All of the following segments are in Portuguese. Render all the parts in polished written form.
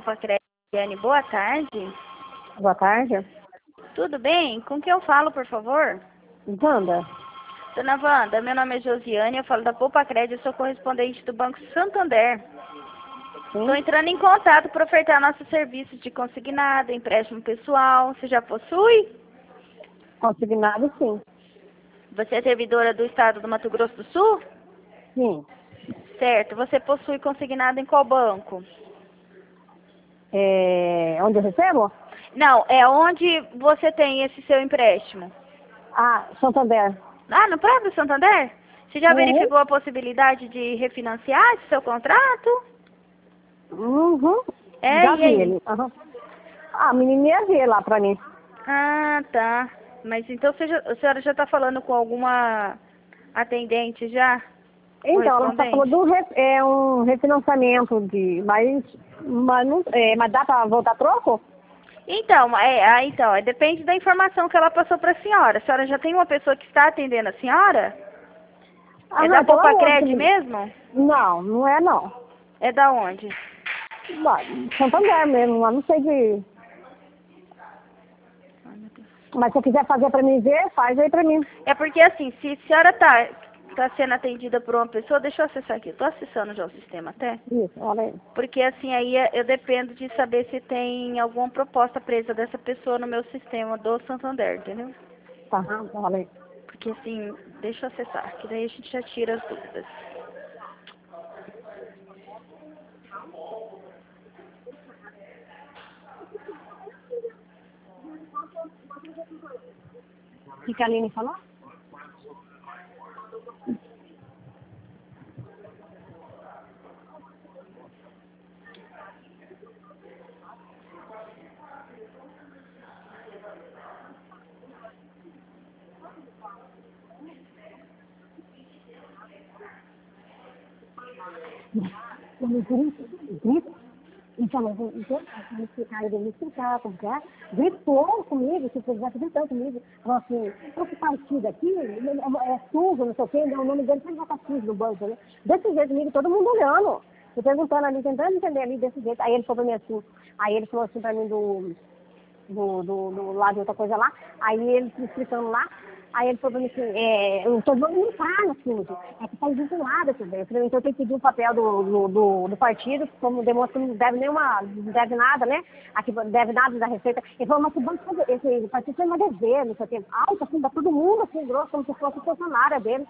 Poupa Crédito. Boa tarde. Boa tarde. Tudo bem? Com quem eu falo, por favor? Wanda. Dona Wanda, meu nome é Josiane, eu falo da Poupa Crédito, sou correspondente do Banco Santander. Estou entrando em contato para ofertar nossos serviços de consignado, empréstimo pessoal. Você já possui? Consignado, sim. Você é servidora do estado do Mato Grosso do Sul? Sim. Certo. Você possui consignado em qual banco? Onde eu recebo? Não, é onde você tem esse seu empréstimo? Ah, Santander. Ah, no próprio Santander? Você já Uhum. verificou a possibilidade de refinanciar esse seu contrato? Uhum. É, Já e vi aí? ele. Uhum. A menininha vê lá pra mim. Ah, tá. Mas então a senhora já está falando com alguma atendente já? Então, ela só falou Correspondente? um refinanciamento mas dá pra voltar troco? Então, depende da informação que ela passou para a senhora. A senhora já tem uma pessoa que está atendendo a senhora? É da Então Poupa aonde? Crédito mesmo? Não, não é não. É da onde? Santander mesmo, eu não sei de... Mas se você quiser fazer pra mim ver, faz aí pra mim. É porque assim, se a senhora tá sendo atendida por uma pessoa, deixa eu acessar aqui. Estou acessando já o sistema até. Isso, olha aí. Porque assim, aí eu dependo de saber se tem alguma proposta presa dessa pessoa no meu sistema do Santander, entendeu? Tá, olha aí. Porque assim, deixa eu acessar, que daí a gente já tira as dúvidas. O que a Aline falou? Grito. Então, eu vou explicar, ele me explicar como que é. Gritou comigo, se você gritou comigo. Falou assim, esse partido aqui é sujo, não sei o quê, o nome dele sempre vai estar sujo no banco, né? Desse jeito comigo, todo mundo olhando. Eu perguntando ali, tentando entender ali desse jeito. Aí ele falou pra mim assim, aí ele falou assim pra mim do lado de outra coisa lá, aí ele me explicando lá, aí ele falou pra mim assim, eu tô vendo não tá no sujo, é que tá vinculado aqui dentro. Então eu tenho que pedir um papel do partido, como demonstra que não deve não deve nada, né? Aqui não deve nada da Receita. Ele falou, mas o banco, esse partido tem uma dever, não sei o que. Alto, assim, dá todo mundo assim, grosso, como se fosse funcionária dele.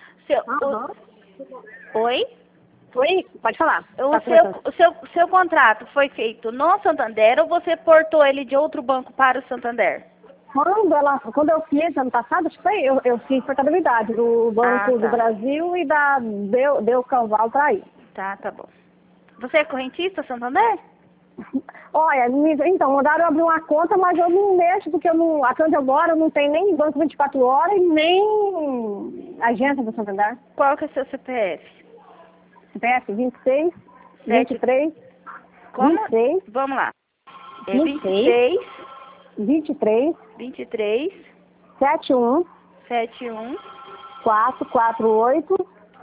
Oi? Oi? Pode falar. O seu contrato foi feito no Santander ou você portou ele de outro banco para o Santander? Quando eu fiz ano passado, acho que foi, eu fiz portabilidade do Banco do Brasil e deu Calval para aí. Tá bom. Você é correntista, Santander? Olha, então, mandaram eu abrir uma conta, mas eu não mexo, porque aqui onde eu moro não tem nem banco 24 horas e nem agência do Santander. Qual que é o seu CPF? CPF 26, 23, Como? 26. Vamos lá. 26, 23, 71, 448,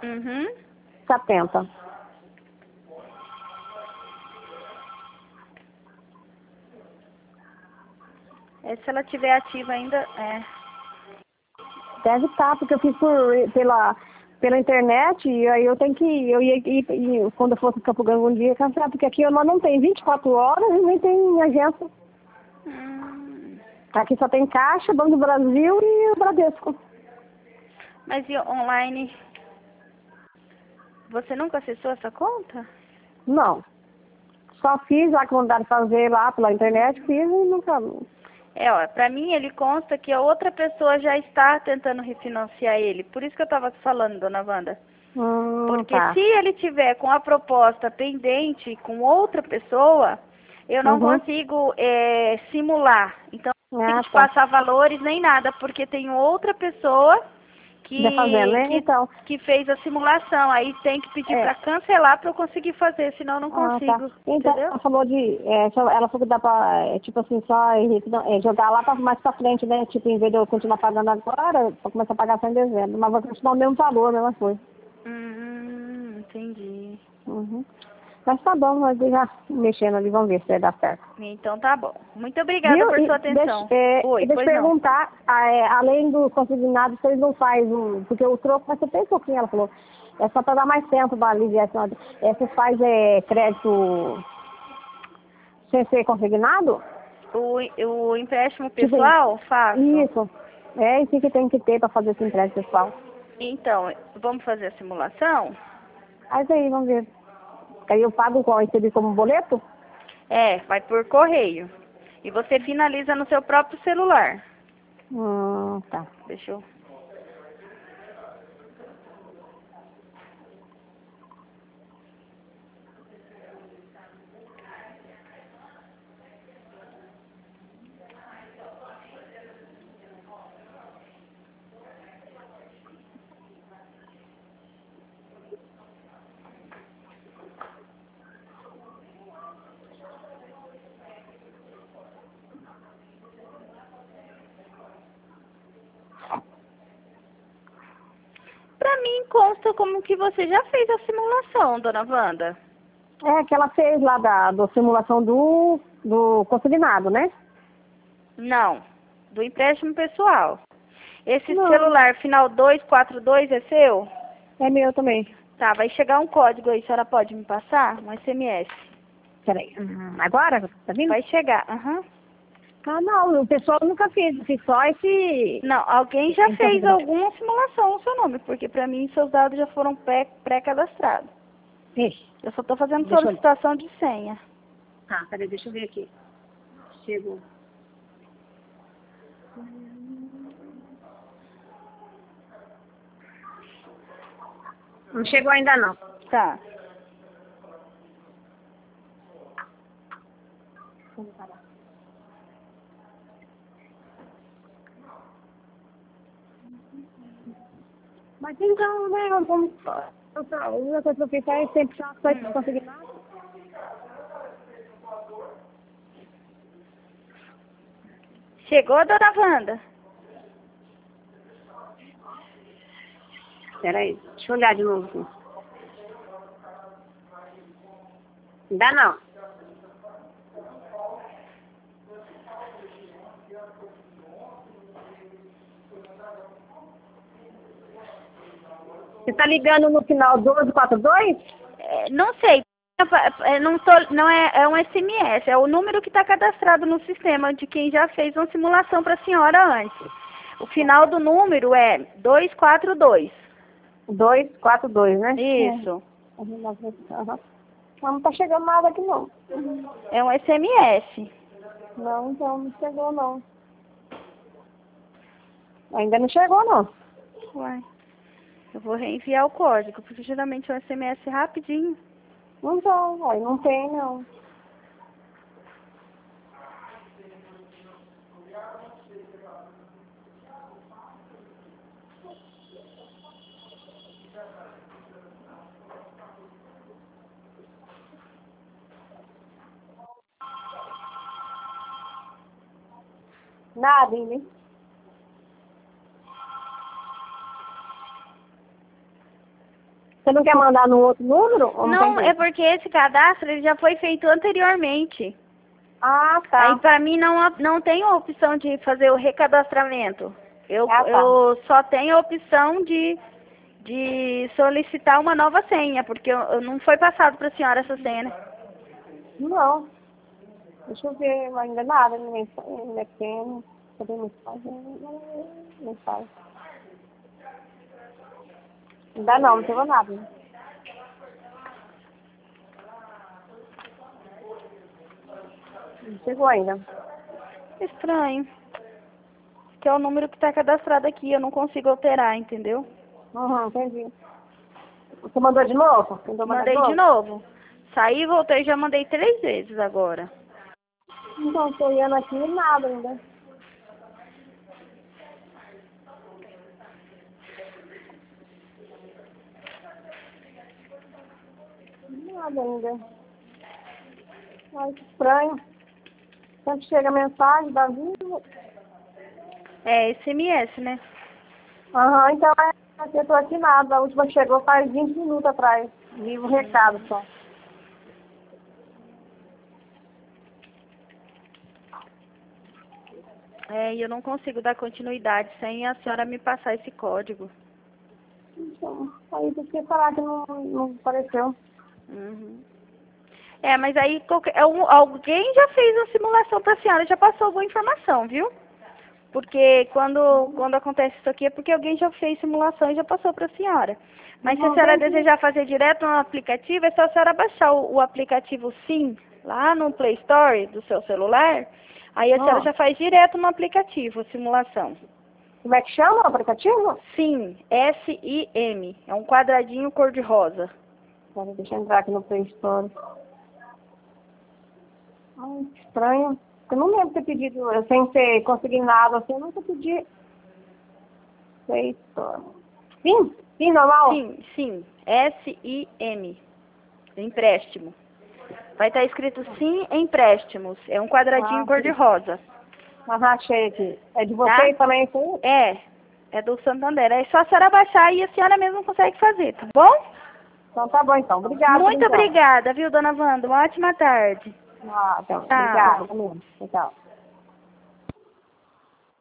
70. Se ela tiver ativa ainda, Deve estar, porque eu fiz pela internet e aí eu ia ir quando eu fosse em Campo Grande um dia, cancelar, porque aqui não tem 24 horas e nem tem agência. Aqui só tem Caixa, Banco do Brasil e o Bradesco. Mas e online? Você nunca acessou essa conta? Não. Só fiz lá que mandaram fazer lá pela internet, fiz e nunca... Pra mim ele consta que a outra pessoa já está tentando refinanciar ele. Por isso que eu estava falando, dona Wanda. Porque se ele tiver com a proposta pendente com outra pessoa, eu não consigo simular. Então, não tem que passar valores nem nada, porque tem outra pessoa que fez a simulação. Aí tem que pedir para cancelar para eu conseguir fazer, senão eu não consigo. Então, entendeu? ela falou ela falou que dá pra, tipo assim, só jogar lá mais pra frente, né? Tipo, em vez de eu continuar pagando agora, pra começar a pagar só em dezembro. Mas vou continuar o mesmo valor, a mesma coisa. Entendi. Mas tá bom, nós já mexendo ali, vamos ver se vai dar certo. Então tá bom. Muito obrigada por sua atenção. Deixa eu perguntar, além do consignado, vocês não fazem porque o troco vai ser bem pouquinho, ela falou. É só para dar mais tempo para aliviar. Vocês fazem crédito sem ser consignado? O empréstimo pessoal, faço. Isso. É isso que tem que ter para fazer esse empréstimo pessoal. Então, vamos fazer a simulação? Mas aí, vamos ver. Aí eu pago qual? Recebi como boleto? Vai por correio. E você finaliza no seu próprio celular. Tá. Deixa eu... Pra mim consta como que você já fez a simulação, dona Wanda. Que ela fez lá da simulação do consignado, né? Não, do empréstimo pessoal. Esse celular final 242 é seu? É meu também. Tá, vai chegar um código aí, a senhora pode me passar? Um SMS. Peraí. Agora? Tá vindo? Vai chegar, Não, o pessoal nunca fez, eu fiz só esse... Não, alguém já fez alguma simulação no seu nome, porque pra mim seus dados já foram pré-cadastrados. Eu só tô fazendo solicitação de senha. Tá, peraí, deixa eu ver aqui. Chegou. Não chegou ainda não. Tá. Vamos parar. Mas então, né, vamos... A única coisa que eu fiz é sempre só conseguir nada. Chegou, dona Wanda? Peraí, deixa eu olhar de novo aqui. Ainda não. Você tá ligando no final 1242? Não sei. Não é um SMS, é o número que está cadastrado no sistema de quem já fez uma simulação para a senhora antes. O final do número é 242. 242, né? Isso. Não tá chegando nada aqui não. É um SMS. Não, então não chegou não. Ainda não chegou não. Uai. Eu vou reenviar o código, porque geralmente é um SMS rapidinho. Então, aí não tem não. Nada, hein? Você não quer mandar no outro número? Não, é porque esse cadastro ele já foi feito anteriormente. Ah, tá. Aí pra mim não tem a opção de fazer o recadastramento. Eu só tenho a opção de solicitar uma nova senha, porque eu não foi passado para a senhora essa senha, né? Não. Deixa eu ver, ainda nada, ninguém tem. Podemos fazer, não faz. Ainda não chegou nada. Não chegou ainda. Estranho. Que é o número que está cadastrado aqui, eu não consigo alterar, entendeu? Entendi. Você mandou de novo? Mandei de novo. Saí, voltei, já mandei 3 vezes agora. Então, tô olhando aqui e nada ainda. Nada ainda. Ai, que estranho. Sempre chega a mensagem da Vivo. É SMS, né? Então eu tô aqui nada. A última chegou faz 20 minutos atrás. Vivo recado só. E eu não consigo dar continuidade sem a senhora me passar esse código. Então, aí você quer falar que não apareceu. Uhum. Mas aí alguém já fez uma simulação para a senhora, já passou alguma informação, viu? Porque quando acontece isso aqui é porque alguém já fez simulação e já passou para a senhora. Mas se a senhora desejar fazer direto no aplicativo, é só a senhora baixar o aplicativo SIM lá no Play Store do seu celular. Aí a senhora já faz direto no aplicativo, a simulação. Como é que chama o aplicativo? SIM, S-I-M. É um quadradinho cor-de-rosa. Deixa eu entrar aqui no Play Store. Ai, que estranho. Eu não lembro ter pedido, sem ter conseguido nada assim, eu nunca pedi. Play Store. Sim? Sim, normal? Sim. S-I-M. Empréstimo. Vai estar escrito SIM Empréstimos. É um quadradinho cor-de-rosa. Achei aqui. É de vocês também, sim? É do Santander. É só a senhora baixar e a senhora mesmo consegue fazer, tá bom? Então tá bom, então. Obrigada. Muito obrigada, viu, dona Wanda? Uma ótima tarde. Então, obrigada. Tchau.